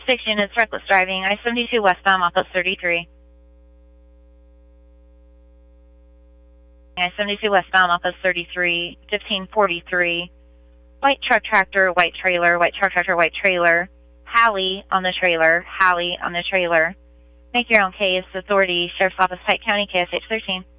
6 units, reckless driving, I-72 westbound off of 33. I-72 westbound off of 33, 1543. White truck tractor, white trailer, white truck tractor, white trailer. Hallie on the trailer, Hallie on the trailer. Make your own case. Authority, Sheriff's Office, Pike County, KSH 13.